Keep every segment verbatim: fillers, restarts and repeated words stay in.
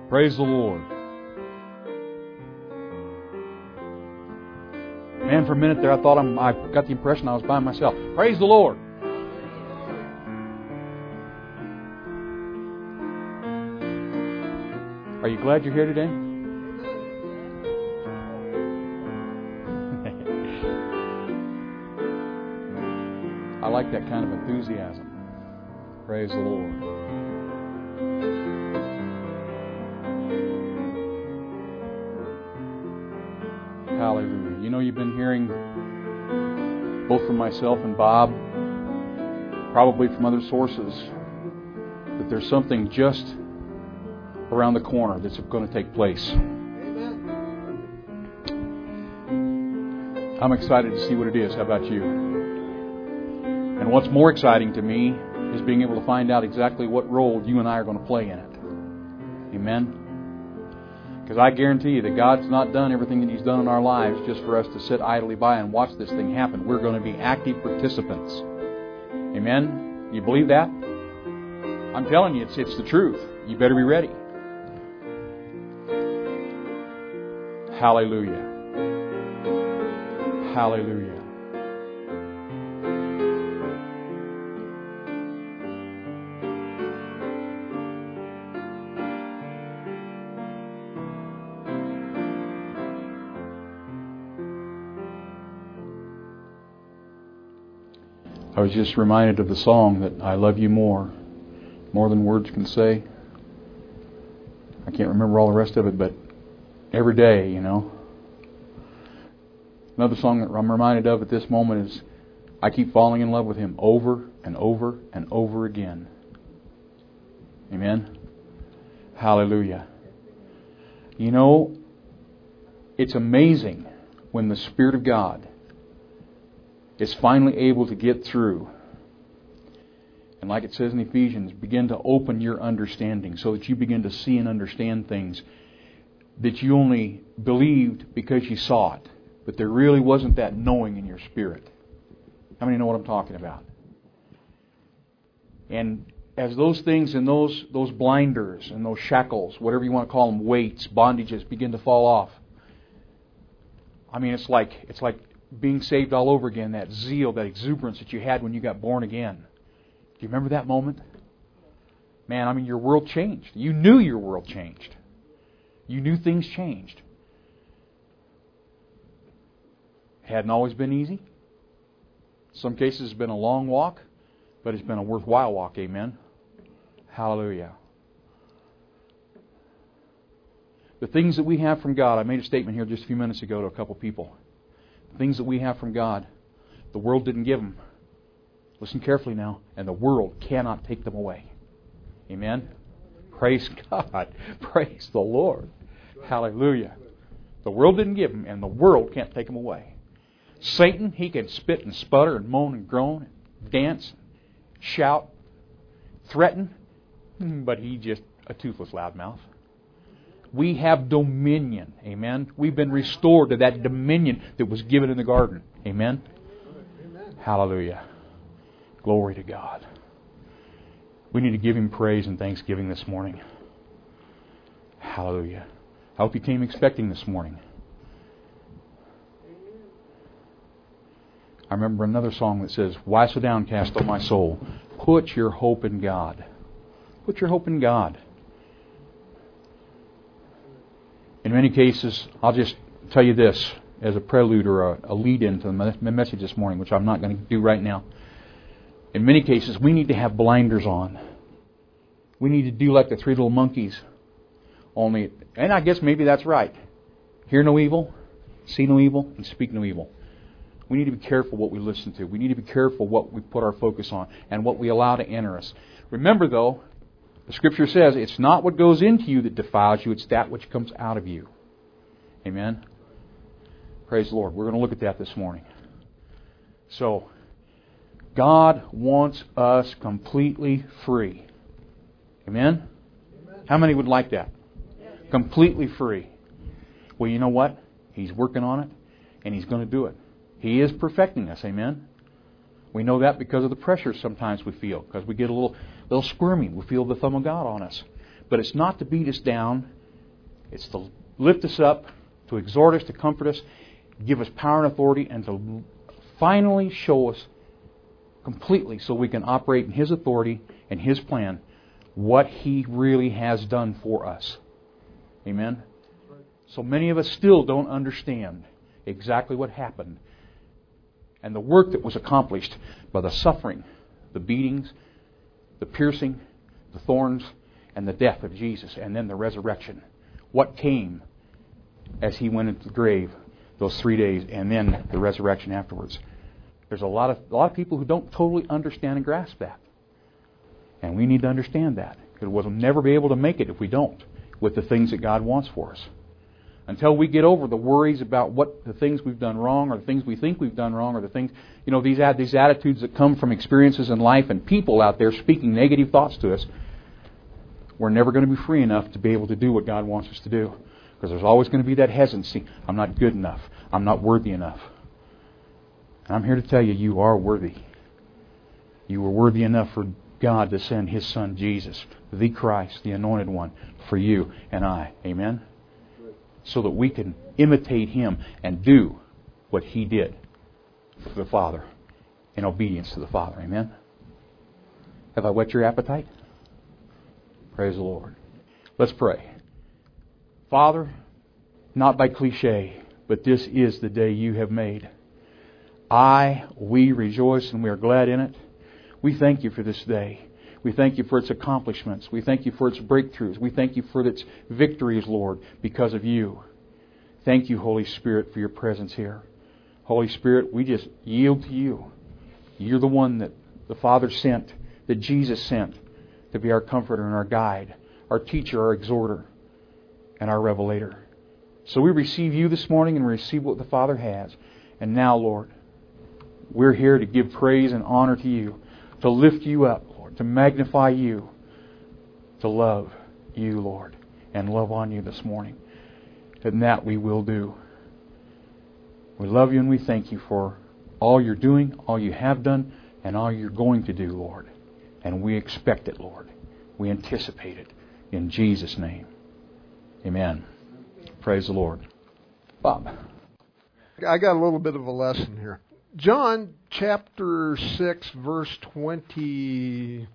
Praise the Lord. Man, for a minute there, I thought I'm, I got the impression I was by myself. Praise the Lord. Are you glad you're here today? I like that kind of enthusiasm. Praise the Lord. Hallelujah. You know, you've been hearing both from myself and Bob, probably from other sources, that there's something just around the corner that's going to take place. I'm excited to see what it is. How about you? And what's more exciting to me is being able to find out exactly what role you and I are going to play in it. Amen? Because I guarantee you that God's not done everything that He's done in our lives just for us to sit idly by and watch this thing happen. We're going to be active participants. Amen? You believe that? I'm telling you, it's, it's the truth. You better be ready. Hallelujah. Hallelujah. I was just reminded of the song that I love you more, more than words can say. I can't remember all the rest of it, but every day, you know. Another song that I'm reminded of at this moment is I keep falling in love with Him over and over and over again. Amen? Hallelujah. You know, it's amazing when the Spirit of God is finally able to get through. And like it says in Ephesians, begin to open your understanding so that you begin to see and understand things that you only believed because you saw it. But there really wasn't that knowing in your spirit. How many know what I'm talking about? And as those things and those those blinders and those shackles, whatever you want to call them, weights, bondages, begin to fall off. I mean, it's like it's like being saved all over again, that zeal, that exuberance that you had when you got born again. Do you remember that moment? Man, I mean, your world changed. You knew your world changed. You knew things changed. It hadn't always been easy. In some cases it's been a long walk, but it's been a worthwhile walk, amen? Hallelujah. The things that we have from God, I made a statement here just a few minutes ago to a couple people. The things that we have from God, the world didn't give them. Listen carefully now, and the world cannot take them away. Amen? Praise God. Praise the Lord. Hallelujah. The world didn't give them, and the world can't take them away. Satan, he can spit and sputter and moan and groan, and dance, shout, threaten, but he just a toothless loudmouth. We have dominion. Amen. We've been restored to that dominion that was given in the garden. Amen. Amen. Hallelujah. Glory to God. We need to give Him praise and thanksgiving this morning. Hallelujah. I hope you came expecting this morning. I remember another song that says, "Why so downcast, O my soul? Put your hope in God." Put your hope in God. In many cases, I'll just tell you this as a prelude or a, a lead-in to the message this morning, which I'm not going to do right now. In many cases, we need to have blinders on. We need to do like the three little monkeys. Only, and I guess maybe that's right. Hear no evil, see no evil, and speak no evil. We need to be careful what we listen to. We need to be careful what we put our focus on and what we allow to enter us. Remember, though, the Scripture says it's not what goes into you that defiles you, it's that which comes out of you. Amen? Praise the Lord. We're going to look at that this morning. So, God wants us completely free. Amen? Amen. How many would like that? Yes. Completely free. Well, you know what? He's working on it, and He's going to do it. He is perfecting us. Amen? We know that because of the pressure sometimes we feel, because we get a little, little squirmy. We feel the thumb of God on us. But it's not to beat us down. It's to lift us up, to exhort us, to comfort us, give us power and authority, and to finally show us completely so we can operate in His authority and His plan what He really has done for us. Amen? So many of us still don't understand exactly what happened and the work that was accomplished by the suffering, the beatings, the piercing, the thorns, and the death of Jesus, and then the resurrection. What came as He went into the grave those three days, and then the resurrection afterwards. There's a lot of a lot of people who don't totally understand and grasp that. And we need to understand that. Because we'll never be able to make it if we don't with the things that God wants for us. Until we get over the worries about what the things we've done wrong, or the things we think we've done wrong, or the things, you know, these these attitudes that come from experiences in life and people out there speaking negative thoughts to us, we're never going to be free enough to be able to do what God wants us to do. Because there's always going to be that hesitancy. I'm not good enough. I'm not worthy enough. And I'm here to tell you, you are worthy. You were worthy enough for God to send His Son Jesus, the Christ, the Anointed One, for you and I. Amen? So that we can imitate Him and do what He did for the Father in obedience to the Father. Amen? Have I whet your appetite? Praise the Lord. Let's pray. Father, not by cliche, but this is the day You have made. I, we rejoice and we are glad in it. We thank You for this day. We thank You for its accomplishments. We thank You for its breakthroughs. We thank You for its victories, Lord, because of You. Thank You, Holy Spirit, for Your presence here. Holy Spirit, we just yield to You. You're the one that the Father sent, that Jesus sent, to be our comforter and our guide, our teacher, our exhorter, and our revelator. So we receive You this morning and receive what the Father has. And now, Lord, we're here to give praise and honor to You, to lift You up, Lord, to magnify You, to love You, Lord, and love on You this morning. And that we will do. We love You and we thank You for all You're doing, all You have done, and all You're going to do, Lord. And we expect it, Lord. We anticipate it. In Jesus' name. Amen. Praise the Lord. Bob. I got a little bit of a lesson here. John chapter six, verse twenty-seven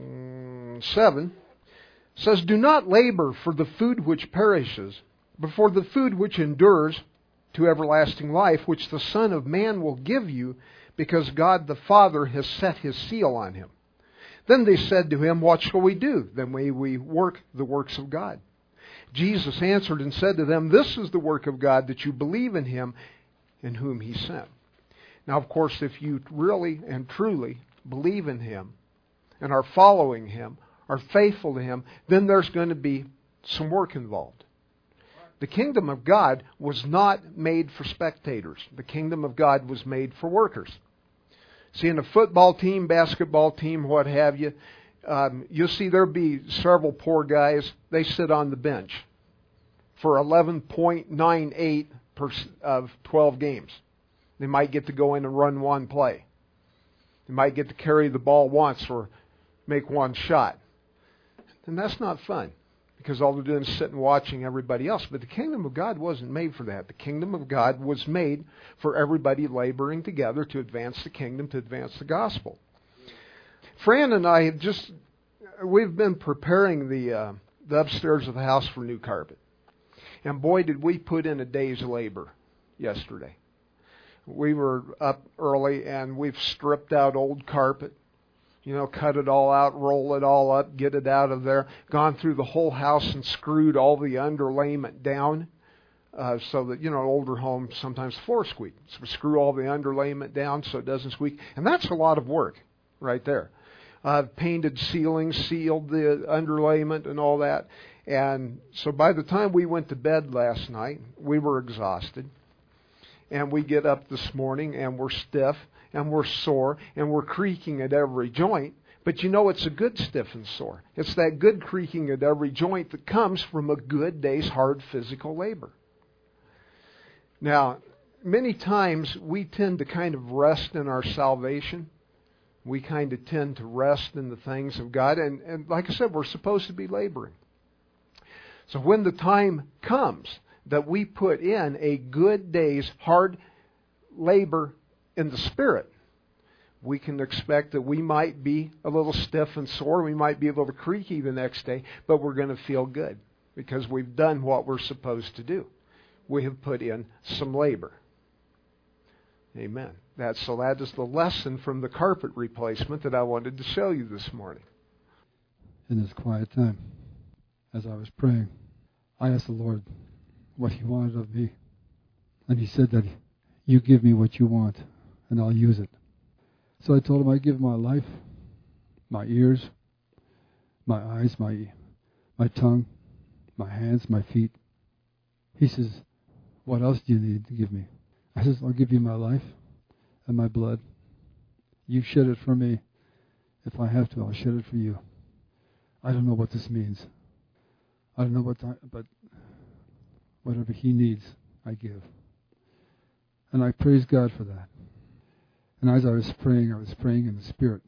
says, "Do not labor for the food which perishes, but for the food which endures to everlasting life, which the Son of Man will give you, because God the Father has set His seal on Him." Then they said to Him, "What shall we do? Then may we work the works of God." Jesus answered and said to them, "This is the work of God, that you believe in Him in whom He sent." Now, of course, if you really and truly believe in Him and are following Him, are faithful to Him, then there's going to be some work involved. The kingdom of God was not made for spectators. The kingdom of God was made for workers. See, in a football team, basketball team, what have you, um, you'll see there'll be several poor guys. They sit on the bench for eleven point nine eight of twelve games. They might get to go in and run one play. They might get to carry the ball once or make one shot. And that's not fun, because all they're doing is sitting watching everybody else. But the kingdom of God wasn't made for that. The kingdom of God was made for everybody laboring together to advance the kingdom, to advance the gospel. Fran and I have just, we've been preparing the, uh, the upstairs of the house for new carpet. And boy, did we put in a day's labor yesterday. We were up early and we've stripped out old carpet. You know, cut it all out, roll it all up, get it out of there. Gone through the whole house and screwed all the underlayment down uh, so that, you know, older homes sometimes floor squeak. So we screw all the underlayment down so it doesn't squeak. And that's a lot of work right there. Uh, painted ceilings, sealed the underlayment and all that. And so by the time we went to bed last night, we were exhausted. And we get up this morning and we're stiff. And we're sore, and we're creaking at every joint. But you know, it's a good stiff and sore. It's that good creaking at every joint that comes from a good day's hard physical labor. Now, many times we tend to kind of rest in our salvation. We kind of tend to rest in the things of God. And, and like I said, we're supposed to be laboring. So when the time comes that we put in a good day's hard labor in the Spirit, we can expect that we might be a little stiff and sore. We might be a little creaky the next day, but we're going to feel good because we've done what we're supposed to do. We have put in some labor. Amen. That's, so that is the lesson from the carpet replacement that I wanted to show you this morning. In this quiet time, as I was praying, I asked the Lord what He wanted of me. And He said that you give me what you want, and I'll use it. So I told Him I give my life, my ears, my eyes, my my tongue, my hands, my feet. He says, what else do you need to give me? I says, I'll give you my life and my blood. You shed it for me. If I have to, I'll shed it for you. I don't know what this means. I don't know what, I, but whatever He needs, I give. And I praise God for that. And as I was praying, I was praying in the Spirit.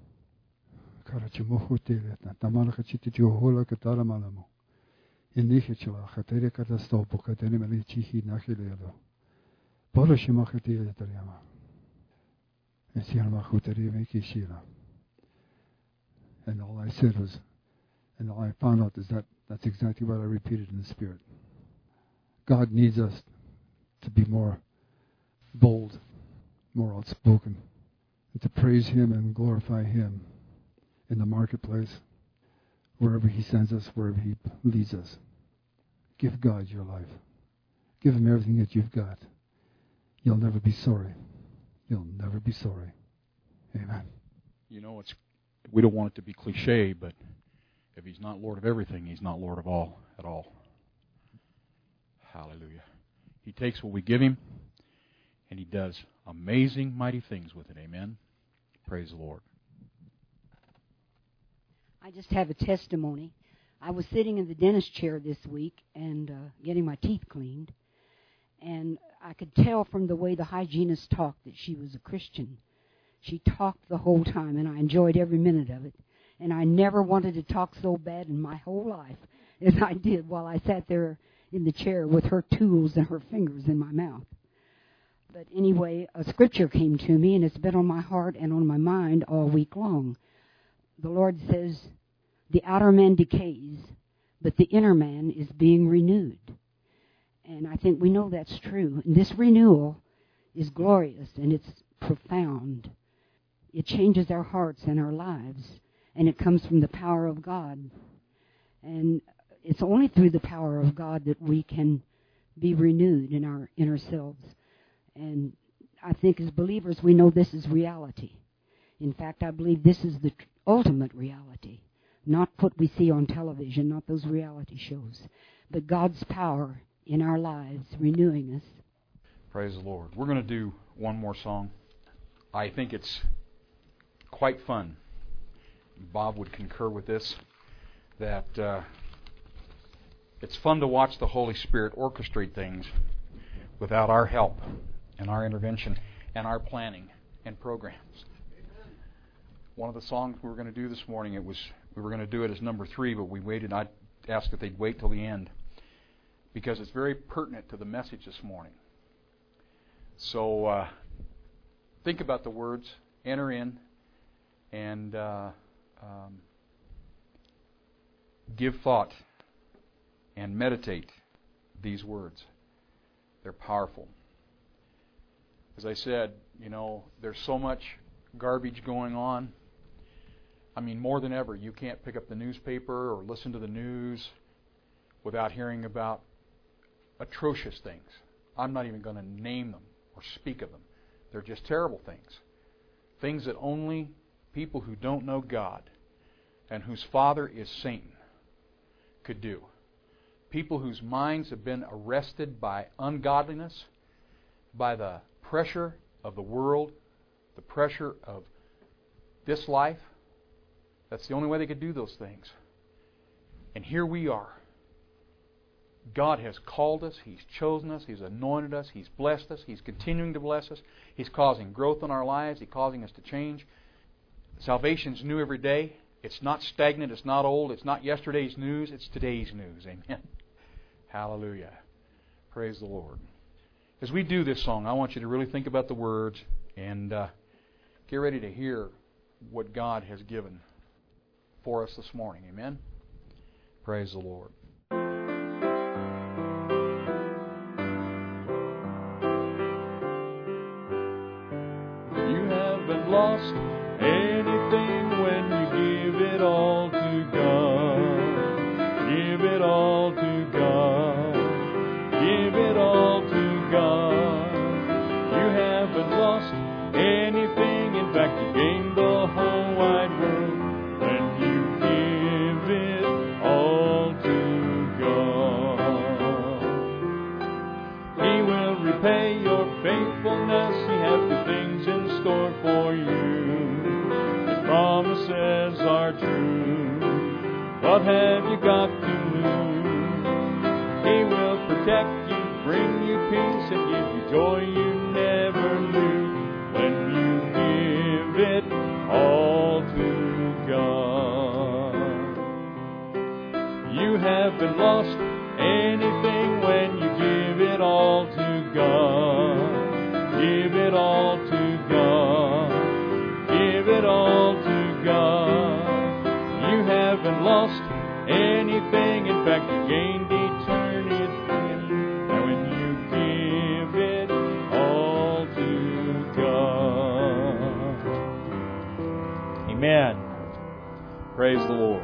And all I said was, and all I found out is that that's exactly what I repeated in the Spirit. God needs us to be more bold, more outspoken, and to praise Him and glorify Him in the marketplace, wherever He sends us, wherever He leads us. Give God your life. Give Him everything that you've got. You'll never be sorry. You'll never be sorry. Amen. You know, it's we don't want it to be cliche, but if He's not Lord of everything, He's not Lord of all at all. Hallelujah. He takes what we give Him, and He does amazing, mighty things with it. Amen. Praise the Lord. I just have a testimony. I was sitting in the dentist chair this week and uh, getting my teeth cleaned, and I could tell from the way the hygienist talked that she was a Christian. She talked the whole time, and I enjoyed every minute of it. And I never wanted to talk so bad in my whole life as I did while I sat there in the chair with her tools and her fingers in my mouth. But anyway, a scripture came to me, and it's been on my heart and on my mind all week long. The Lord says, the outer man decays, but the inner man is being renewed. And I think we know that's true. And this renewal is glorious, and it's profound. It changes our hearts and our lives, and it comes from the power of God. And it's only through the power of God that we can be renewed in our inner selves. And I think as believers, we know this is reality. In fact, I believe this is the tr- ultimate reality. Not what we see on television, not those reality shows, but God's power in our lives, renewing us. Praise the Lord. We're going to do one more song. I think it's quite fun. Bob would concur with this, that uh, it's fun to watch the Holy Spirit orchestrate things without our help and our intervention and our planning and programs. One of the songs we were going to do this morning, it was we were going to do it as number three, but we waited. I asked that they'd wait till the end because it's very pertinent to the message this morning. So uh, think about the words, enter in, and uh, um, give thought and meditate these words. They're powerful. As I said, you know, there's so much garbage going on. I mean, more than ever, you can't pick up the newspaper or listen to the news without hearing about atrocious things. I'm not even going to name them or speak of them. They're just terrible things. Things that only people who don't know God and whose father is Satan could do. People whose minds have been arrested by ungodliness, by the pressure of the world, the pressure of this life. That's the only way they could do those things. And here we are. God has called us. He's chosen us. He's anointed us. He's blessed us. He's continuing to bless us. He's causing growth in our lives. He's causing us to change. Salvation's new every day. It's not stagnant. It's not old. It's not yesterday's news. It's today's news. Amen. Hallelujah. Praise the Lord. As we do this song, I want you to really think about the words and uh, get ready to hear what God has given for us this morning. Amen. Praise the Lord. You haven't lost anything when you give it all to God. Give it all to God. Give it all to God. You haven't lost anything. In fact, you gained the whole wide world when you give it all to God. He will repay your faithfulness. He has good things in store for you. His promises are true. What have you got to lose? He will protect you, bring you peace, and give you joy you never knew when you give it all to God. You haven't lost anything when you give it all to God. Give it all to God. Give it all to God. You haven't lost anything. In fact, you gained eternity. And when you give it all to God. Amen. Praise the Lord.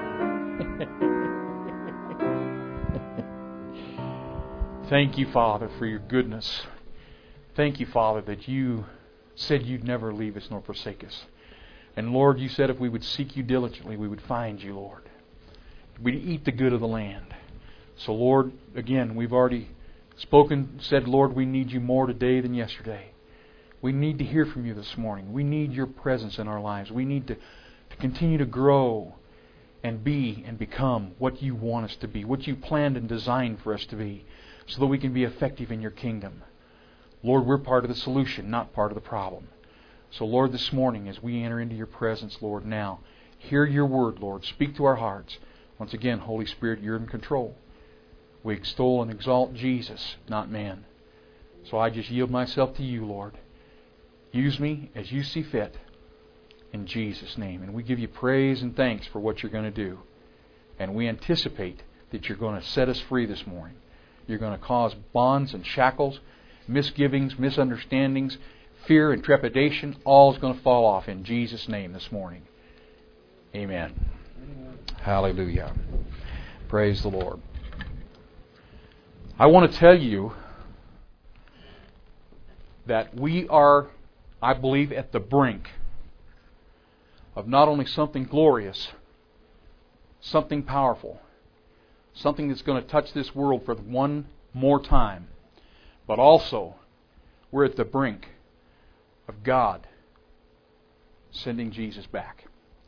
Thank you, Father, for your goodness. Thank you, Father, that you said you'd never leave us nor forsake us. And Lord, you said if we would seek you diligently, we would find you, Lord. We'd eat the good of the land. So, Lord, again, we've already spoken, said, Lord, we need you more today than yesterday. We need to hear from you this morning. We need your presence in our lives. We need to, to continue to grow and be and become what you want us to be, what you planned and designed for us to be, so that we can be effective in your kingdom. Lord, we're part of the solution, not part of the problem. So, Lord, this morning, as we enter into your presence, Lord, now, hear your word, Lord. Speak to our hearts. Once again, Holy Spirit, you're in control. We extol and exalt Jesus, not man. So I just yield myself to you, Lord. Use me as you see fit, in Jesus' name. And we give you praise and thanks for what you're going to do. And we anticipate that you're going to set us free this morning. You're going to cause bonds and shackles, misgivings, misunderstandings, fear and trepidation, all is going to fall off in Jesus' name this morning. Amen. Amen. Hallelujah. Praise the Lord. I want to tell you that we are, I believe, at the brink of not only something glorious, something powerful, something that's going to touch this world for one more time, but also we're at the brink of God sending Jesus back.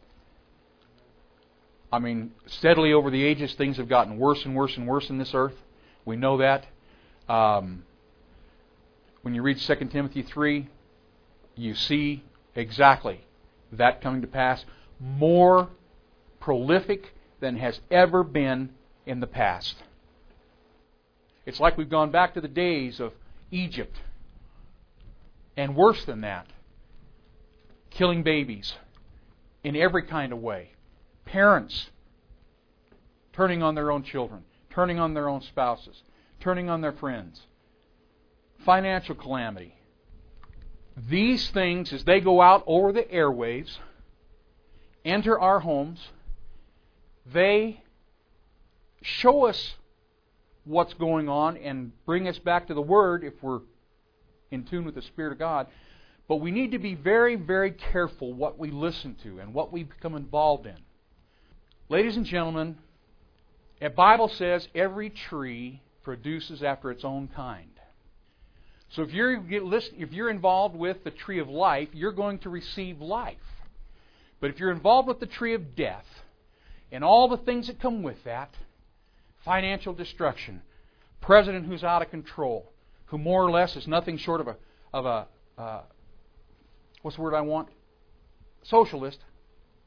I mean, steadily over the ages, things have gotten worse and worse and worse in this earth. We know that. Um, when you read Second Timothy three, you see exactly that coming to pass. More prolific than has ever been in the past. It's like we've gone back to the days of Egypt. And worse than that, killing babies in every kind of way. Parents turning on their own children, turning on their own spouses, turning on their friends. Financial calamity. These things, as they go out over the airwaves, enter our homes, they show us what's going on and bring us back to the Word if we're in tune with the Spirit of God. But we need to be very, very careful what we listen to and what we become involved in. Ladies and gentlemen, the Bible says every tree produces after its own kind. So if you're if you're involved with the tree of life, you're going to receive life. But if you're involved with the tree of death and all the things that come with that, financial destruction, president who's out of control, who more or less is nothing short of a of a uh, what's the word I want? Socialist.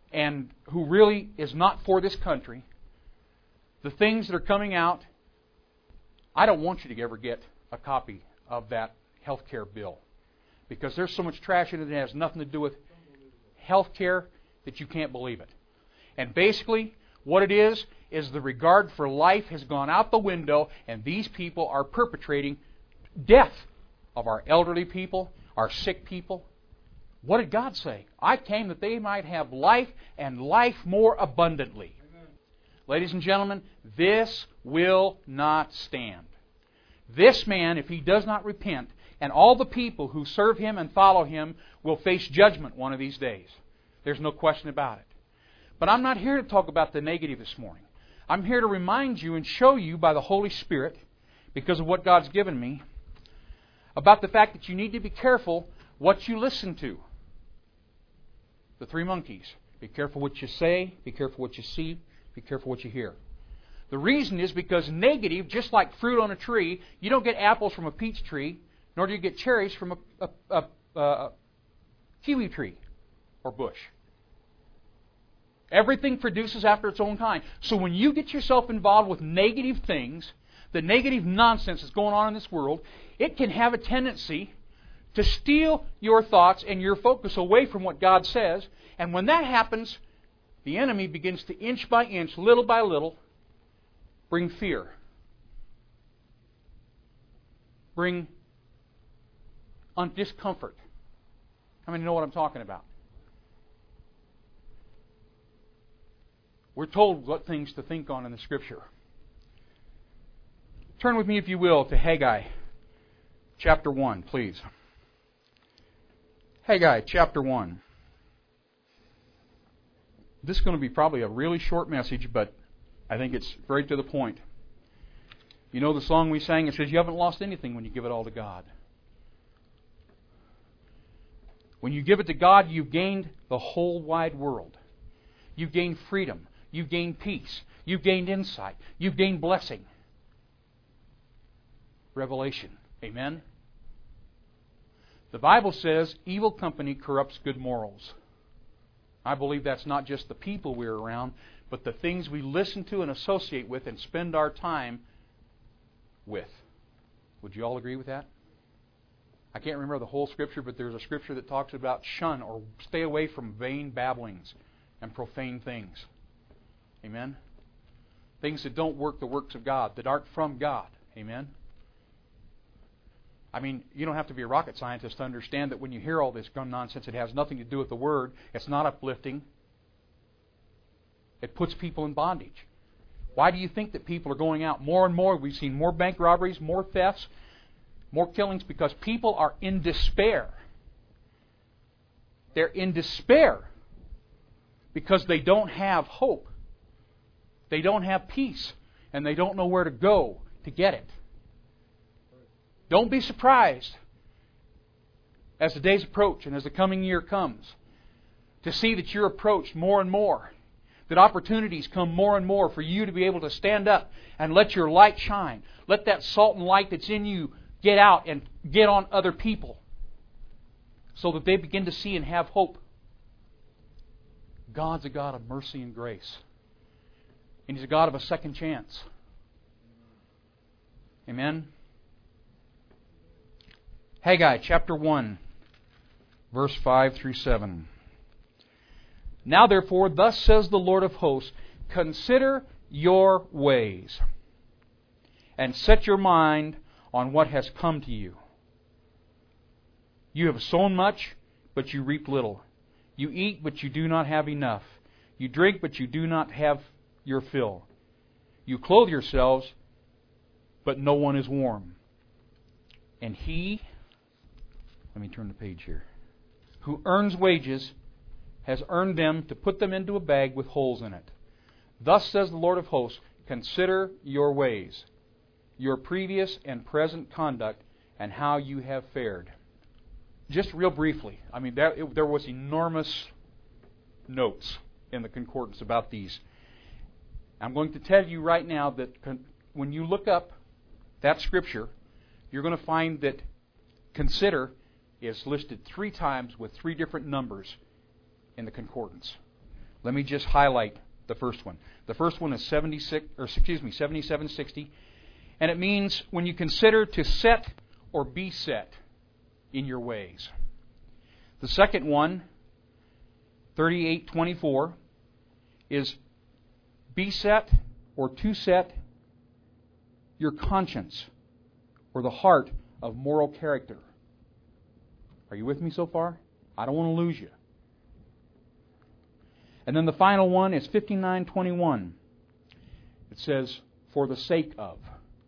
and who really is not for this country, the things that are coming out, I don't want you to ever get a copy of that health care bill, because there's so much trash in it that has nothing to do with health care that you can't believe it. And basically, what it is, is the regard for life has gone out the window, and these people are perpetrating death of our elderly people, our sick people. What did God say? I came that they might have life, and life more abundantly. Amen. Ladies and gentlemen, this will not stand. This man, if he does not repent, and all the people who serve him and follow him will face judgment one of these days. There's no question about it. But I'm not here to talk about the negative this morning. I'm here to remind you and show you by the Holy Spirit, because of what God's given me, about the fact that you need to be careful what you listen to. The three monkeys. Be careful what you say, be careful what you see, be careful what you hear. The reason is because negative, just like fruit on a tree, you don't get apples from a peach tree, nor do you get cherries from a, a, a, a kiwi tree or bush. Everything produces after its own kind. So when you get yourself involved with negative things, the negative nonsense that's going on in this world, it can have a tendency to steal your thoughts and your focus away from what God says. And when that happens, the enemy begins to inch by inch, little by little, bring fear. Bring un- discomfort. How many know what I'm talking about? We're told what things to think on in the Scripture. Turn with me, if you will, to Haggai chapter one, please. Haggai chapter one. This is going to be probably a really short message, but I think it's very to the point. You know the song we sang? It says, you haven't lost anything when you give it all to God. When you give it to God, you've gained the whole wide world. You've gained freedom. You've gained peace. You've gained insight. You've gained blessing. Revelation. Amen? The Bible says evil company corrupts good morals. I believe that's not just the people we're around, but the things we listen to and associate with and spend our time with. Would you all agree with that? I can't remember the whole Scripture, but there's a Scripture that talks about shun or stay away from vain babblings and profane things. Amen? Things that don't work the works of God, that aren't from God. Amen? I mean, you don't have to be a rocket scientist to understand that when you hear all this gun nonsense, it has nothing to do with the Word. It's not uplifting. It puts people in bondage. Why do you think that people are going out more and more? We've seen more bank robberies, more thefts, more killings, because people are in despair. They're in despair because they don't have hope. They don't have peace, and they don't know where to go to get it. Don't be surprised as the days approach and as the coming year comes to see that you're approached more and more, that opportunities come more and more for you to be able to stand up and let your light shine. Let that salt and light that's in you get out and get on other people so that they begin to see and have hope. God's a God of mercy and grace. And He's a God of a second chance. Amen? Haggai chapter one, verse five through seven. Now therefore, thus says the Lord of hosts, consider your ways, and set your mind on what has come to you. You have sown much, but you reap little. You eat, but you do not have enough. You drink, but you do not have your fill. You clothe yourselves, but no one is warm. And he, let me turn the page here, who earns wages has earned them to put them into a bag with holes in it. Thus says the Lord of hosts, consider your ways, your previous and present conduct, and how you have fared. Just real briefly, I mean, there, it, there was enormous notes in the concordance about these. I'm going to tell you right now that con- when you look up that scripture, you're going to find that consider is listed three times with three different numbers in the concordance. Let me just highlight the first one. The first one is seventy-six, or excuse me, seventy-seven sixty, and it means when you consider to set or be set in your ways. The second one, thirty-eight twenty-four, is be set or to set your conscience or the heart of moral character. Are you with me so far? I don't want to lose you. And then the final one is fifty-nine twenty-one. It says, for the sake of.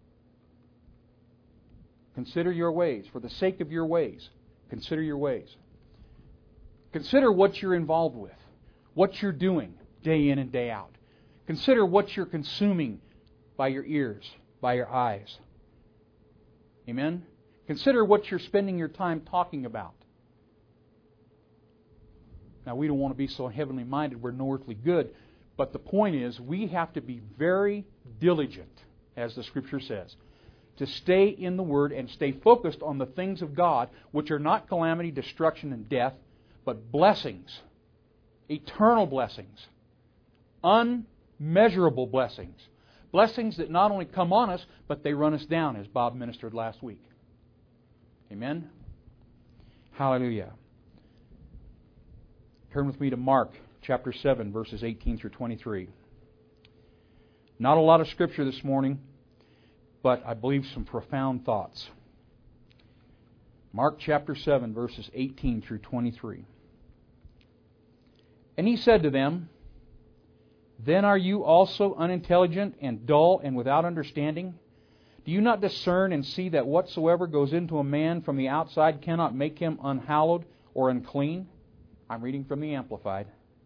Consider your ways. For the sake of your ways. Consider your ways. Consider what you're involved with. What you're doing day in and day out. Consider what you're consuming by your ears, by your eyes. Amen? Consider what you're spending your time talking about. Now, we don't want to be so heavenly minded we're no earthly good, but the point is we have to be very diligent, as the Scripture says, to stay in the Word and stay focused on the things of God, which are not calamity, destruction, and death, but blessings, eternal blessings, unmeasurable blessings, blessings that not only come on us, but they run us down, as Bob ministered last week. Amen? Hallelujah. Turn with me to Mark chapter seven, verses eighteen through twenty-three. Not a lot of Scripture this morning, but I believe some profound thoughts. Mark chapter seven, verses eighteen through twenty-three. And he said to them, then are you also unintelligent and dull and without understanding? Do you not discern and see that whatsoever goes into a man from the outside cannot make him unhallowed or unclean? I'm reading from the Amplified.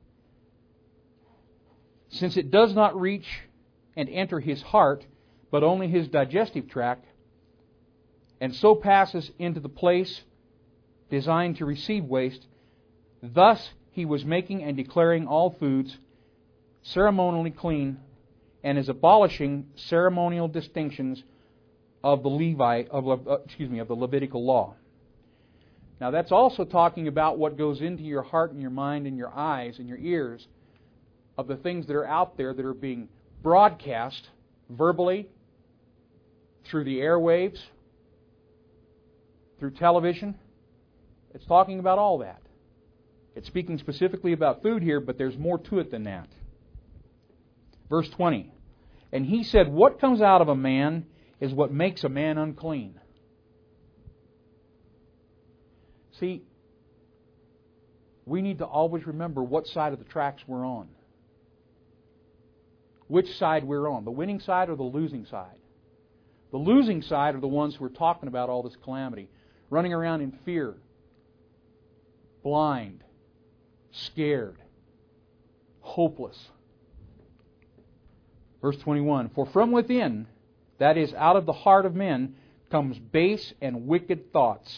Since it does not reach and enter his heart, but only his digestive tract, and so passes into the place designed to receive waste, thus he was making and declaring all foods ceremonially clean, and is abolishing ceremonial distinctions of the Levi, of uh, excuse me, of the Levitical law. Now that's also talking about what goes into your heart and your mind and your eyes and your ears of the things that are out there that are being broadcast verbally, through the airwaves, through television. It's talking about all that. It's speaking specifically about food here, but there's more to it than that. Verse twenty. And he said, what comes out of a man is what makes a man unclean. See, we need to always remember what side of the tracks we're on. Which side we're on, the winning side or the losing side. The losing side are the ones who are talking about all this calamity, running around in fear, blind, scared, hopeless. Verse twenty-one, for from within, that is, out of the heart of men, comes base and wicked thoughts,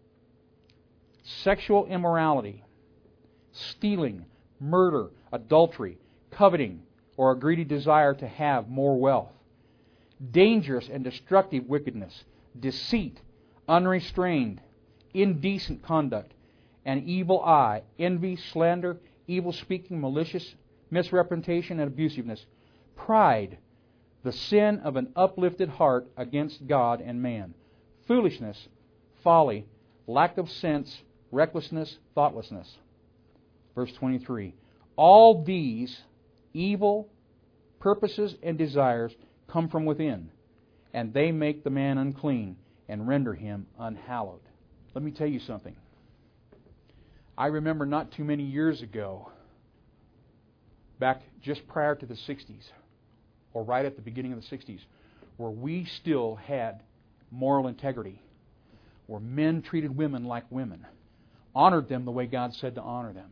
sexual immorality, stealing, murder, adultery, coveting, or a greedy desire to have more wealth, dangerous and destructive wickedness, deceit, unrestrained, indecent conduct, an evil eye, envy, slander, evil speaking, malicious misrepresentation, and abusiveness, pride, the sin of an uplifted heart against God and man, foolishness, folly, lack of sense, recklessness, thoughtlessness. Verse twenty-three, all these evil purposes and desires come from within, and they make the man unclean and render him unhallowed. Let me tell you something. I remember not too many years ago, back just prior to the sixties, or right at the beginning of the sixties, where we still had moral integrity, where men treated women like women, honored them the way God said to honor them.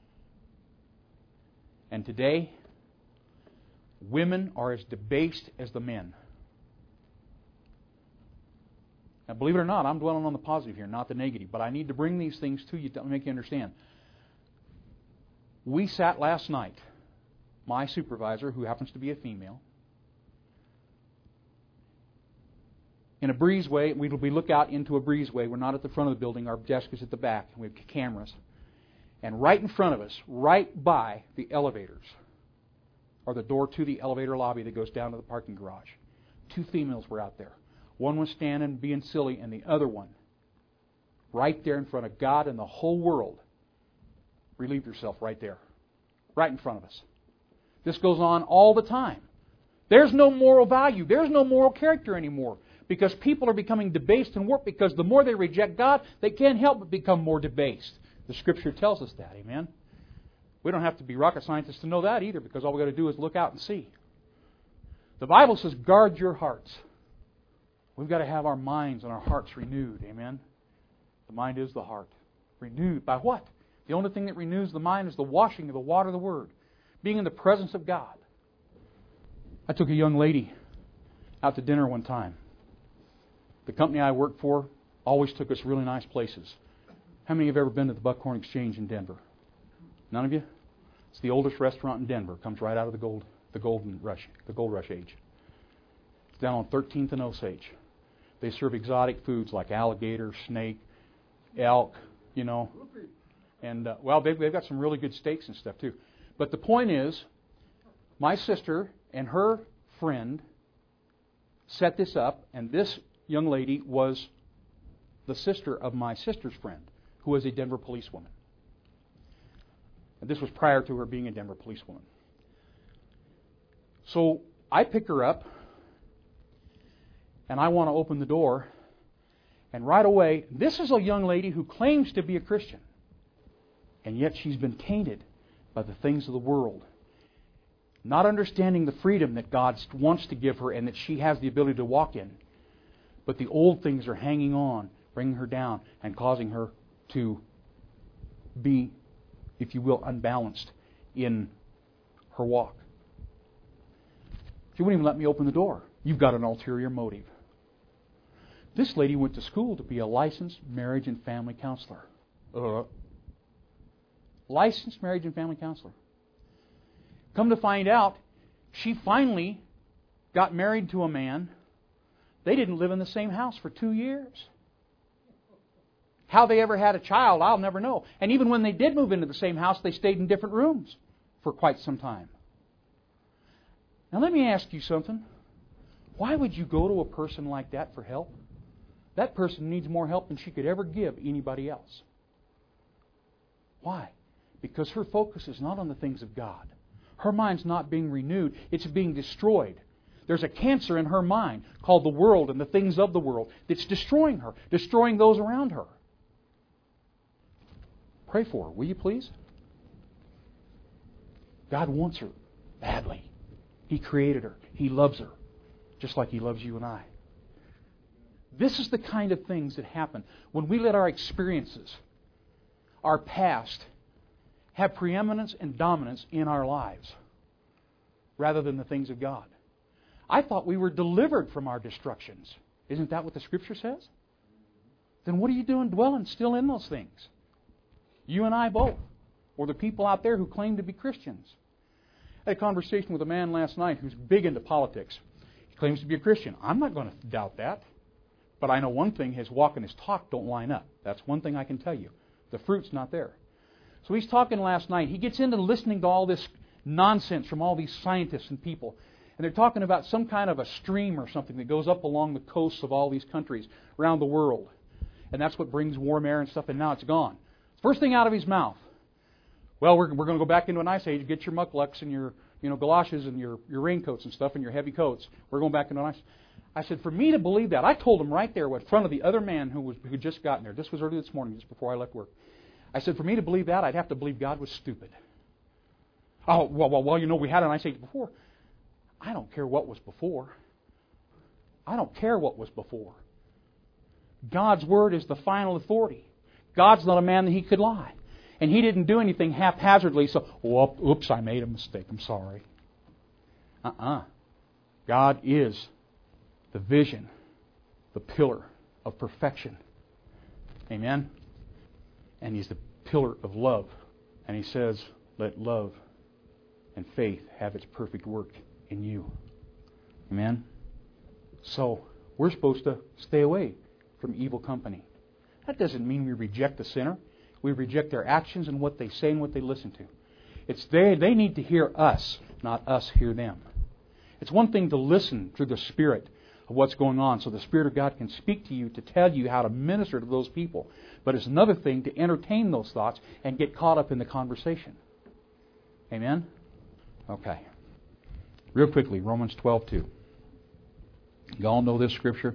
And today, women are as debased as the men. Now, believe it or not, I'm dwelling on the positive here, not the negative. But I need to bring these things to you to make you understand. We sat last night, my supervisor, who happens to be a female, in a breezeway. We, we look out into a breezeway. We're not at the front of the building. Our desk is at the back. We have cameras. And right in front of us, right by the elevators, or the door to the elevator lobby that goes down to the parking garage, two females were out there. One was standing being silly, and the other one, right there in front of God and the whole world, relieved herself right there, right in front of us. This goes on all the time. There's no moral value. There's no moral character anymore because people are becoming debased and warped because the more they reject God, they can't help but become more debased. The Scripture tells us that, amen? We don't have to be rocket scientists to know that either because all we've got to do is look out and see. The Bible says, guard your hearts. We've got to have our minds and our hearts renewed, amen? The mind is the heart. Renewed by what? The only thing that renews the mind is the washing of the water of the Word. Being in the presence of God. I took a young lady out to dinner one time. The company I worked for always took us really nice places. How many have ever been to the Buckhorn Exchange in Denver? None of you? It's the oldest restaurant in Denver. It comes right out of the gold, the golden rush, the gold rush age. It's down on thirteenth and Osage. They serve exotic foods like alligator, snake, elk, you know. And, uh, well, they've, they've got some really good steaks and stuff, too. But the point is, my sister and her friend set this up, and this young lady was the sister of my sister's friend, who was a Denver policewoman. And this was prior to her being a Denver policewoman. So I pick her up, and I want to open the door, and right away, this is a young lady who claims to be a Christian, and yet she's been tainted by the things of the world. Not understanding the freedom that God wants to give her and that she has the ability to walk in. But the old things are hanging on, bringing her down, and causing her to be, if you will, unbalanced in her walk. She wouldn't even let me open the door. You've got an ulterior motive. This lady went to school to be a licensed marriage and family counselor. Uh, licensed marriage and family counselor. Come to find out, she finally got married to a man. They didn't live in the same house for two years. How they ever had a child, I'll never know. And even when they did move into the same house, they stayed in different rooms for quite some time. Now let me ask you something. Why would you go to a person like that for help? That person needs more help than she could ever give anybody else. Why? Because her focus is not on the things of God. Her mind's not being renewed. It's being destroyed. There's a cancer in her mind called the world and the things of the world that's destroying her, destroying those around her. Pray for her, will you please? God wants her badly. He created her. He loves her, just like He loves you and I. This is the kind of things that happen when we let our experiences, our past, have preeminence and dominance in our lives rather than the things of God. I thought we were delivered from our destructions. Isn't that what the Scripture says? Then what are you doing dwelling still in those things? You and I both, or the people out there who claim to be Christians. I had a conversation with a man last night who's big into politics. He claims to be a Christian. I'm not going to doubt that. But I know one thing, his walk and his talk don't line up. That's one thing I can tell you. The fruit's not there. So he's talking last night. He gets into listening to all this nonsense from all these scientists and people. And they're talking about some kind of a stream or something that goes up along the coasts of all these countries around the world. And that's what brings warm air and stuff, and now it's gone. First thing out of his mouth, well, we're, we're going to go back into an ice age. Get your mucklucks and your you know galoshes and your, your raincoats and stuff and your heavy coats. We're going back into an ice. I said, for me to believe that, I told him right there in front of the other man who was who had just gotten there. This was early this morning, just before I left work. I said, for me to believe that, I'd have to believe God was stupid. Oh, well, well, well, you know, we had an ice age before. I don't care what was before. I don't care what was before. God's Word is the final authority. God's not a man that He could lie. And He didn't do anything haphazardly, so, oh, oops, I made a mistake, I'm sorry. Uh-uh. God is the vision, the pillar of perfection. Amen? And He's the pillar of love. And He says, let love and faith have its perfect work in you. Amen? So, we're supposed to stay away from evil company. That doesn't mean we reject the sinner. We reject their actions and what they say and what they listen to. It's they, they need to hear us, not us hear them. It's one thing to listen through the Spirit of what's going on, so the Spirit of God can speak to you to tell you how to minister to those people. But it's another thing to entertain those thoughts and get caught up in the conversation. Amen? Okay. Real quickly, Romans twelve two. You all know this scripture.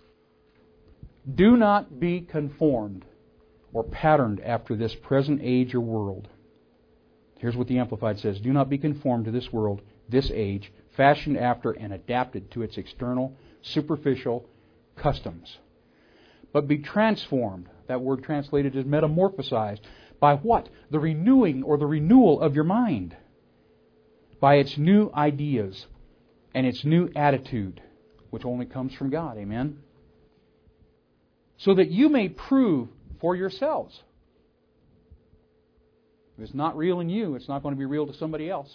Do not be conformed or patterned after this present age or world. Here's what the Amplified says. Do not be conformed to this world, this age, fashioned after and adapted to its external, superficial customs. But be transformed. That word translated is metamorphosized. By what? The renewing or the renewal of your mind. By its new ideas and its new attitude, which only comes from God. Amen? So that you may prove for yourselves. If it's not real in you, it's not going to be real to somebody else.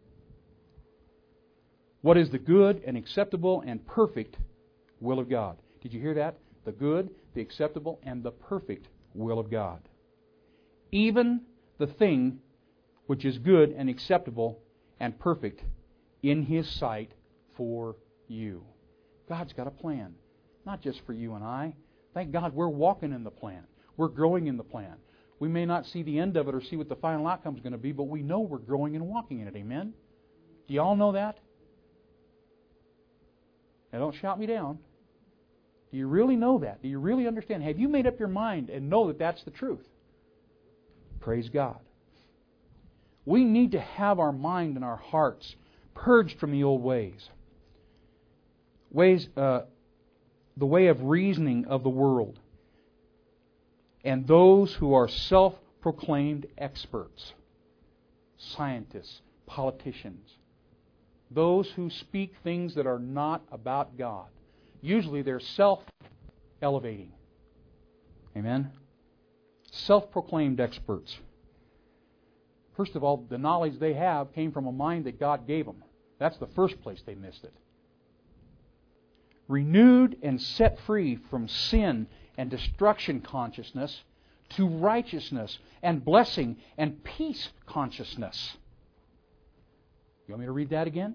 What is the good and acceptable and perfect will of God? Did you hear that? The good, the acceptable, and the perfect will of God. Even the thing which is good and acceptable and perfect in His sight for you. God's got a plan. Not just for you and I. Thank God we're walking in the plan. We're growing in the plan. We may not see the end of it or see what the final outcome is going to be, but we know we're growing and walking in it. Amen? Do you all know that? Now don't shout me down. Do you really know that? Do you really understand? Have you made up your mind and know that that's the truth? Praise God. We need to have our mind and our hearts purged from the old ways. Ways, uh, the way of reasoning of the world. And those who are self-proclaimed experts, scientists, politicians, those who speak things that are not about God. Usually they're self-elevating. Amen? Self-proclaimed experts. First of all, the knowledge they have came from a mind that God gave them. That's the first place they missed it. Renewed and set free from sin and destruction consciousness to righteousness and blessing and peace consciousness. You want me to read that again?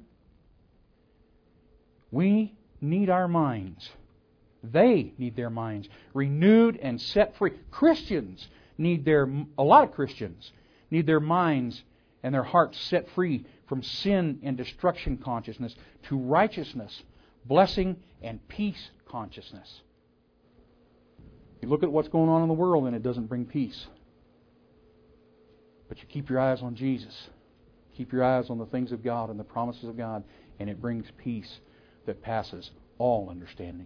We need our minds. They need their minds renewed and set free. Christians need their, a lot of Christians need their minds and their hearts set free from sin and destruction consciousness to righteousness, blessing, and peace consciousness. You look at what's going on in the world and it doesn't bring peace. But you keep your eyes on Jesus. Keep your eyes on the things of God and the promises of God, and it brings peace that passes all understanding.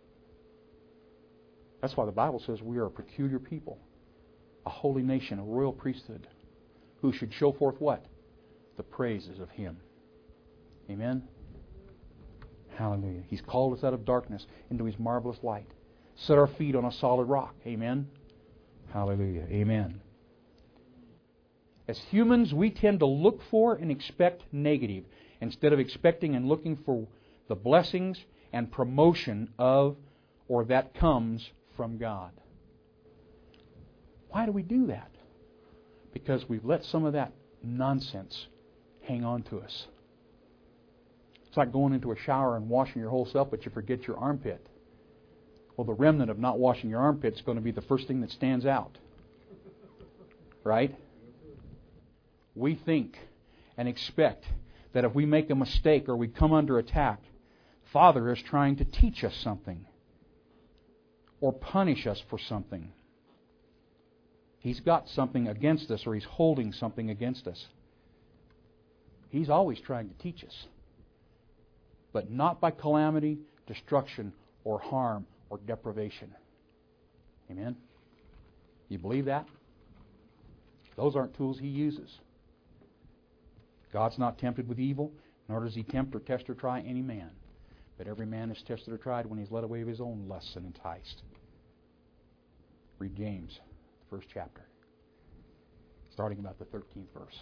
That's why the Bible says we are a peculiar people, a holy nation, a royal priesthood, who should show forth what? The praises of Him. Amen? Hallelujah. He's called us out of darkness into His marvelous light. Set our feet on a solid rock. Amen? Hallelujah. Amen. As humans, we tend to look for and expect negative instead of expecting and looking for the blessings and promotion of or that comes from God. Why do we do that? Because we've let some of that nonsense hang on to us. It's like going into a shower and washing your whole self, but you forget your armpit. Well, the remnant of not washing your armpit is going to be the first thing that stands out. Right? We think and expect that if we make a mistake or we come under attack, Father is trying to teach us something or punish us for something. He's got something against us, or He's holding something against us. He's always trying to teach us. But not by calamity, destruction, or harm, or deprivation. Amen? You believe that? Those aren't tools He uses. God's not tempted with evil, nor does He tempt or test or try any man. But every man is tested or tried when he's led away of his own lusts and enticed. Read James, the first chapter, starting about the thirteenth verse.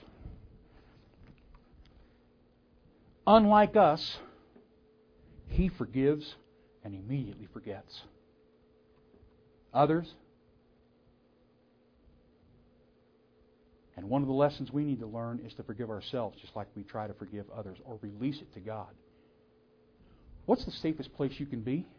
Unlike us, He forgives and immediately forgets. Others, And one of the lessons we need to learn is to forgive ourselves just like we try to forgive others, or release it to God. What's the safest place you can be?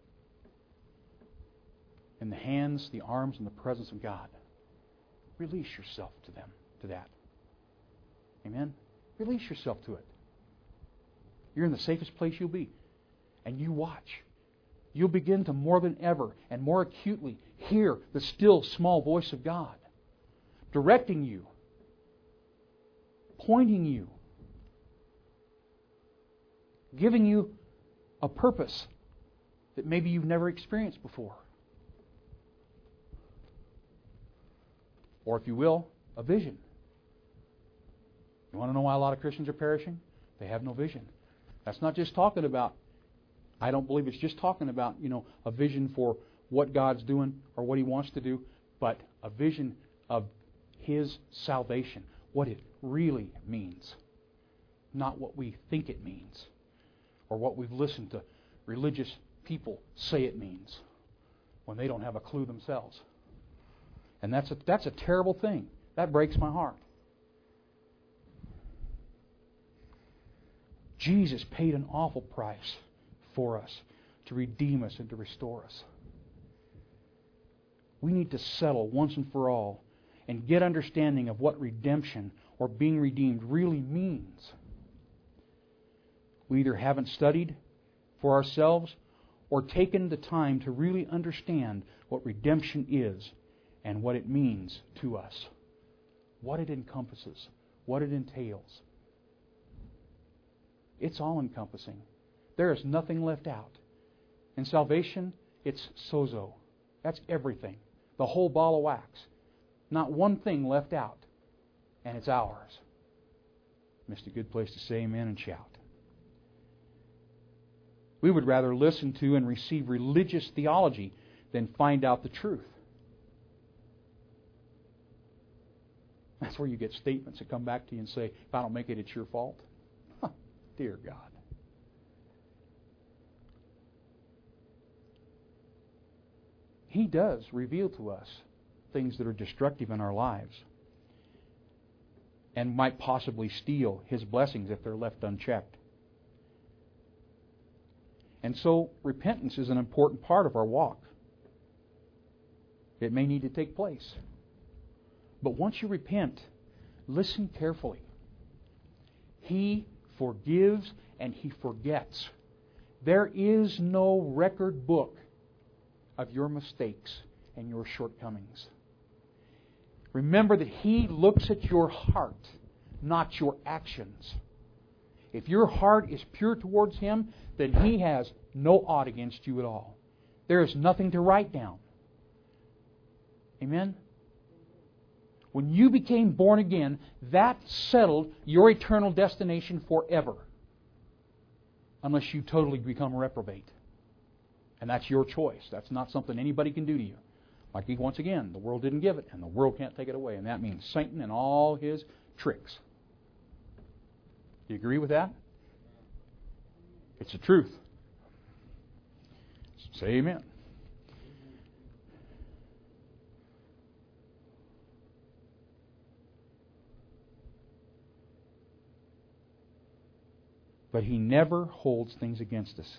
In the hands, the arms, and the presence of God. Release yourself to them, to that. Amen? Release yourself to it. You're in the safest place you'll be. And you watch. You'll begin to more than ever and more acutely hear the still small voice of God, directing you, pointing you, giving you a purpose that maybe you've never experienced before. Or if you will, a vision. You want to know why a lot of Christians are perishing? They have no vision. That's not just talking about, I don't believe it's just talking about, you know, a vision for what God's doing or what He wants to do, but a vision of His salvation, what it really means, not what we think it means, or what we've listened to religious people say it means, when they don't have a clue themselves. And that's a, that's a terrible thing. That breaks my heart. Jesus paid an awful price for us to redeem us and to restore us. We need to settle once and for all and get understanding of what redemption or being redeemed really means. We either haven't studied for ourselves or taken the time to really understand what redemption is and what it means to us, what it encompasses, what it entails. It's all-encompassing. There is nothing left out. In salvation, it's sozo. That's everything. The whole ball of wax. Not one thing left out. And it's ours. Missed a good place to say amen and shout. We would rather listen to and receive religious theology than find out the truth. That's where you get statements that come back to you and say, if I don't make it, it's your fault. Huh, dear God. He does reveal to us things that are destructive in our lives and might possibly steal His blessings if they're left unchecked. And so repentance is an important part of our walk. It may need to take place. But once you repent, listen carefully. He forgives and He forgets. There is no record book of your mistakes and your shortcomings. Remember that He looks at your heart, not your actions. If your heart is pure towards Him, then He has no ought against you at all. There is nothing to write down. Amen? When you became born again, that settled your eternal destination forever. Unless you totally become a reprobate. And that's your choice. That's not something anybody can do to you. Like, once again, the world didn't give it, and the world can't take it away. And that means Satan and all his tricks. Do you agree with that? It's the truth. Say amen. But He never holds things against us.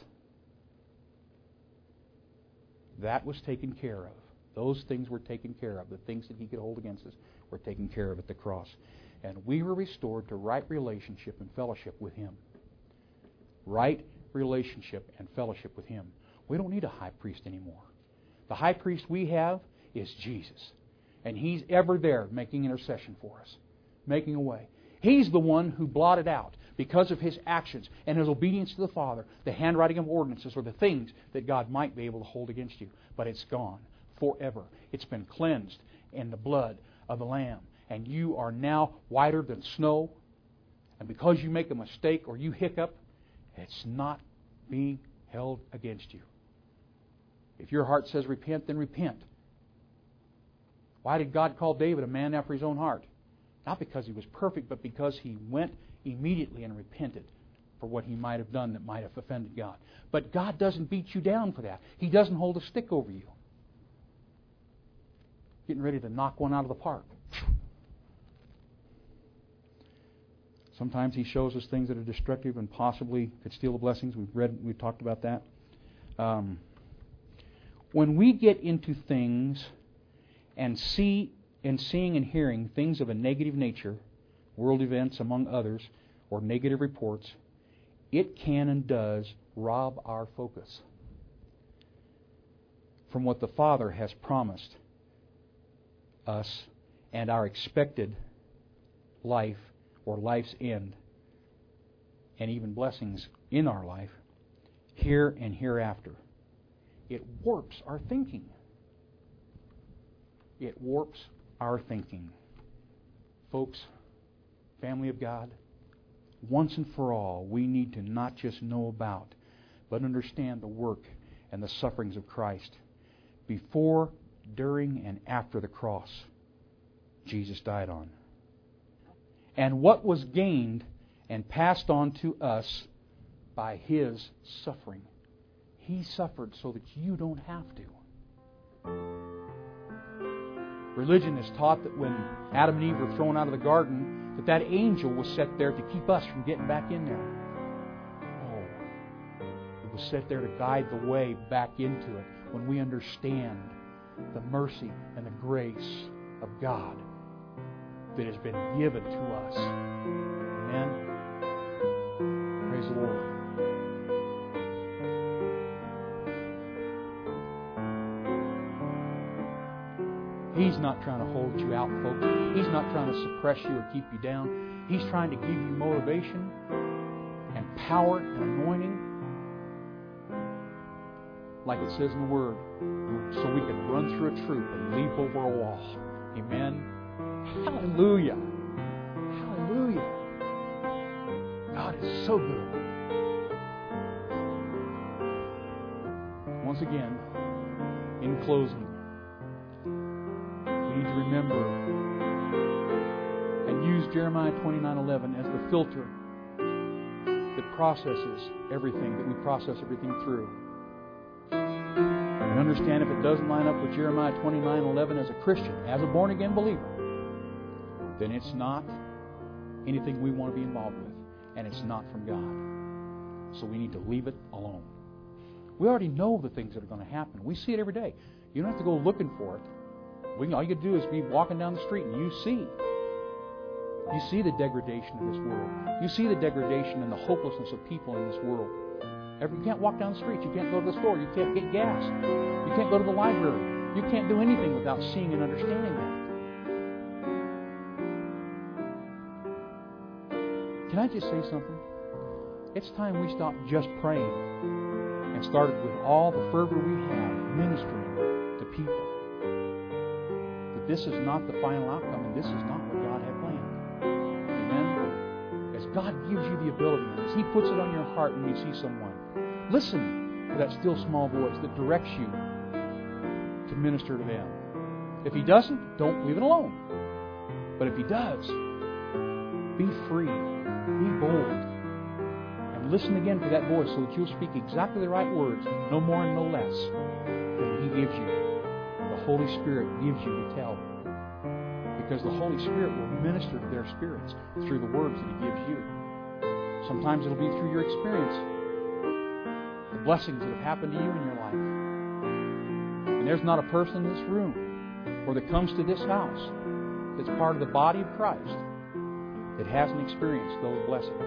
That was taken care of. Those things were taken care of. The things that He could hold against us were taken care of at the cross. And we were restored to right relationship and fellowship with Him. Right relationship and fellowship with Him. We don't need a high priest anymore. The high priest we have is Jesus. And He's ever there making intercession for us. Making a way. He's the one who blotted out, because of His actions and His obedience to the Father, the handwriting of ordinances or the things that God might be able to hold against you. But it's gone forever. It's been cleansed in the blood of the Lamb. And you are now whiter than snow. And because you make a mistake or you hiccup, it's not being held against you. If your heart says repent, then repent. Why did God call David a man after His own heart? Not because he was perfect, but because he went immediately and repented for what he might have done that might have offended God. But God doesn't beat you down for that. He doesn't hold a stick over you. Getting ready to knock one out of the park. Sometimes He shows us things that are destructive and possibly could steal the blessings. We've read, we've talked about that. Um, when we get into things and see, and seeing and hearing things of a negative nature, world events among others, or negative reports, it can and does rob our focus from what the Father has promised us and our expected life or life's end, and even blessings in our life, here and hereafter. It warps our thinking. It warps our thinking. Folks, family of God, once and for all, we need to not just know about, but understand the work and the sufferings of Christ. Before, during, and after the cross, Jesus died on. And what was gained and passed on to us by His suffering. He suffered so that you don't have to. Religion has taught that when Adam and Eve were thrown out of the garden, that that angel was set there to keep us from getting back in there. No. It was set there to guide the way back into it when we understand the mercy and the grace of God that has been given to us. Amen. Praise the Lord. He's not trying to hold you out, folks. He's not trying to suppress you or keep you down. He's trying to give you motivation and power and anointing, like it says in the Word, so we can run through a troop and leap over a wall. Amen. Hallelujah. Hallelujah. God is so good. Once again, in closing, we need to remember and use Jeremiah twenty-nine eleven as the filter that processes everything, that we process everything through. And understand if it doesn't line up with Jeremiah twenty-nine eleven as a Christian, as a born-again believer, then it's not anything we want to be involved with, and it's not from God. So we need to leave it alone. We already know the things that are going to happen. We see it every day. You don't have to go looking for it. We can, all you can do is be walking down the street and you see. You see the degradation of this world. You see the degradation and the hopelessness of people in this world. Every, you can't walk down the street. You can't go to the store. You can't get gas. You can't go to the library. You can't do anything without seeing and understanding that. Can I just say something? It's time we stopped just praying and started with all the fervor we have ministering to people. That this is not the final outcome and this is not what God had planned. Amen? As God gives you the ability, as He puts it on your heart when you see someone, listen to that still small voice that directs you to minister to them. If He doesn't, don't leave it alone. But if He does, be free. Be bold. And listen again for that voice so that you'll speak exactly the right words, no more and no less, than He gives you. The Holy Spirit gives you to tell. Because the Holy Spirit will minister to their spirits through the words that He gives you. Sometimes it'll be through your experience, the blessings that have happened to you in your life. And there's not a person in this room or that comes to this house that's part of the body of Christ that hasn't experienced those blessings.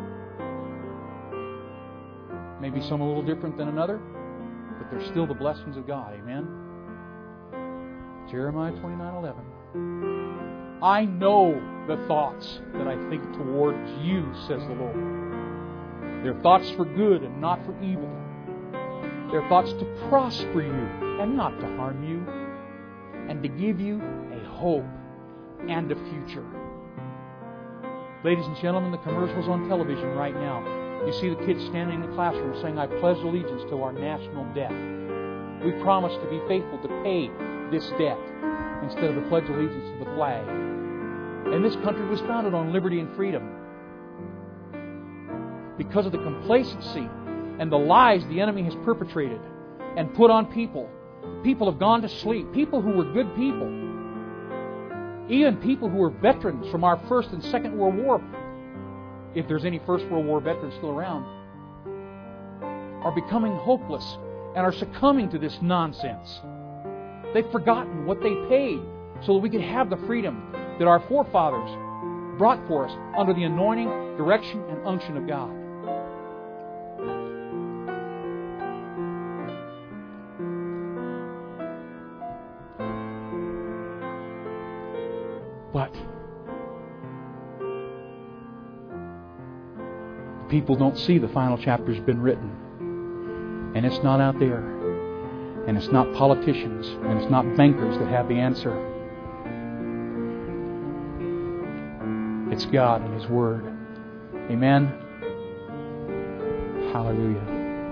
Maybe some a little different than another, but they're still the blessings of God. Amen? Jeremiah twenty-nine eleven. I know the thoughts that I think towards you, says the Lord. They're thoughts for good and not for evil. They're thoughts to prosper you and not to harm you, and to give you a hope and a future. Ladies and gentlemen, the commercials on television right now, you see the kids standing in the classroom saying, I pledge allegiance to our national debt. We promise to be faithful to pay this debt instead of the pledge allegiance to the flag. And this country was founded on liberty and freedom. Because of the complacency and the lies the enemy has perpetrated and put on people, people have gone to sleep. People who were good people. Even people who were veterans from our First and Second World War if there's any First World War veterans still around, are becoming hopeless and are succumbing to this nonsense. They've forgotten what they paid so that we could have the freedom that our forefathers brought for us under the anointing, direction, and unction of God. But people don't see the final chapter's been written. And it's not out there. And it's not politicians. And it's not bankers that have the answer. It's God and His Word. Amen? Hallelujah.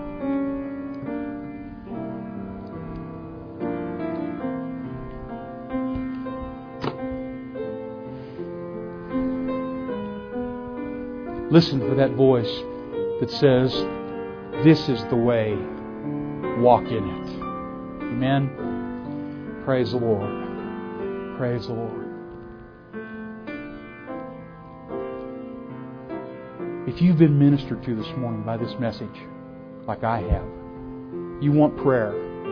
Listen for that voice that says, this is the way, walk in it. Amen? Praise the Lord. Praise the Lord. If you've been ministered to this morning by this message, like I have, you want prayer,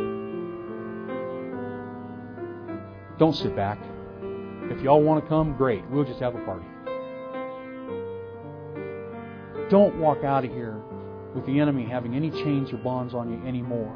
don't sit back. If y'all want to come, great. We'll just have a party. Don't walk out of here with the enemy having any chains or bonds on you anymore.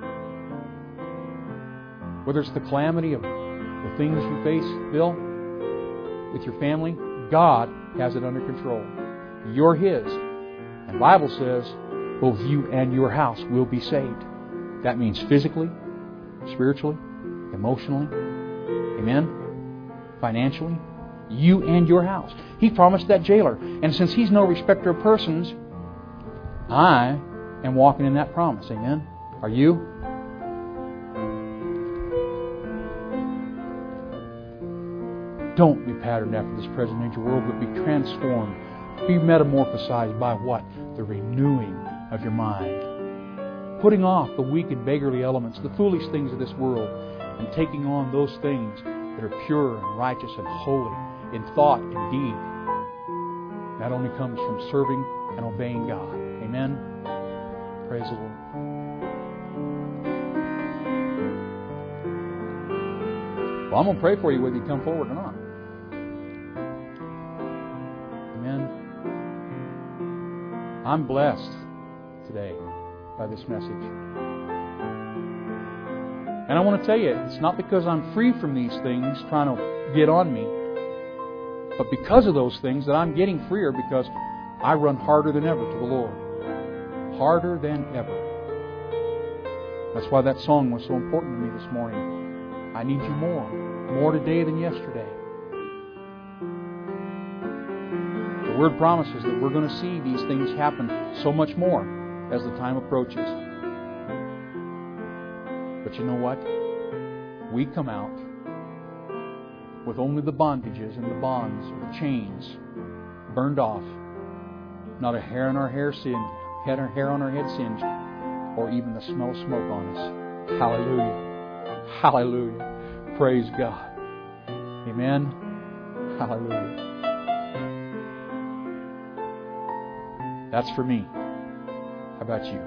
Whether it's the calamity of the things you face, Bill, with your family, God has it under control. You're His. And the Bible says both you and your house will be saved. That means physically, spiritually, emotionally, amen, financially. You and your house. He promised that jailer. And since He's no respecter of persons, I am walking in that promise. Amen? Are you? Don't be patterned after this present age world, but be transformed. Be metamorphosized by what? The renewing of your mind. Putting off the weak and beggarly elements, the foolish things of this world, and taking on those things that are pure and righteous and holy in thought and deed. That only comes from serving and obeying God. Amen? Praise the Lord. Well, I'm going to pray for you whether you come forward or not. Amen. I'm blessed today by this message. And I want to tell you, it's not because I'm free from these things trying to get on me, but because of those things that I'm getting freer, because I run harder than ever to the Lord. Harder than ever. That's why that song was so important to me this morning. I need you more. More today than yesterday. The Word promises that we're going to see these things happen so much more as the time approaches. But you know what? We come out with only the bondages and the bonds or the chains burned off. Not a hair on our hair singed, had our hair on our head singed, or even the smell of smoke on us. Hallelujah. Hallelujah. Praise God. Amen. Hallelujah. That's for me. How about you?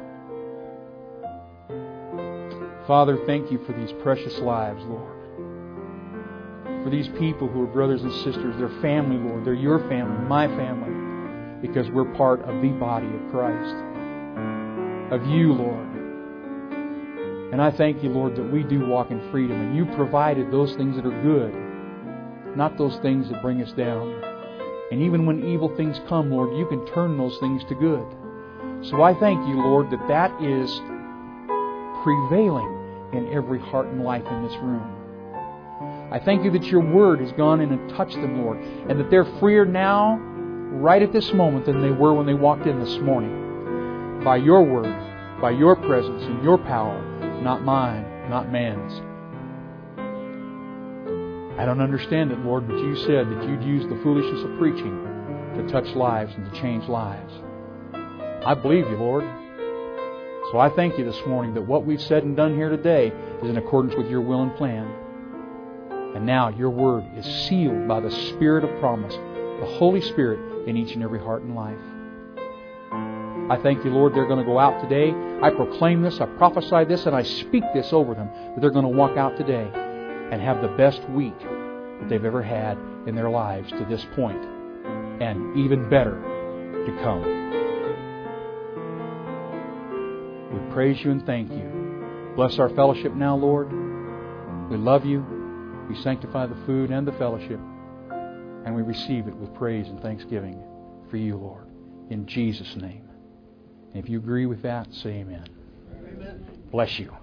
Father, thank you for these precious lives, Lord. For these people who are brothers and sisters, their family, Lord. They're your family, my family, because we're part of the body of Christ. Of you, Lord. And I thank you, Lord, that we do walk in freedom. And you provided those things that are good, not those things that bring us down. And even when evil things come, Lord, you can turn those things to good. So I thank you, Lord, that that is prevailing in every heart and life in this room. I thank you that your word has gone in and touched them, Lord, and that they're freer now, right at this moment, than they were when they walked in this morning. By your word, by your presence and your power, not mine, not man's. I don't understand it, Lord, but you said that you'd use the foolishness of preaching to touch lives and to change lives. I believe you, Lord. So I thank you this morning that what we've said and done here today is in accordance with your will and plan. And now your word is sealed by the Spirit of promise, the Holy Spirit in each and every heart and life. I thank you, Lord, they're going to go out today. I proclaim this, I prophesy this, and I speak this over them, that they're going to walk out today and have the best week that they've ever had in their lives to this point, and even better to come. We praise you and thank you. Bless our fellowship now, Lord. We love you. We sanctify the food and the fellowship, and we receive it with praise and thanksgiving for you, Lord, in Jesus' name. And if you agree with that, say amen. Amen. Bless you.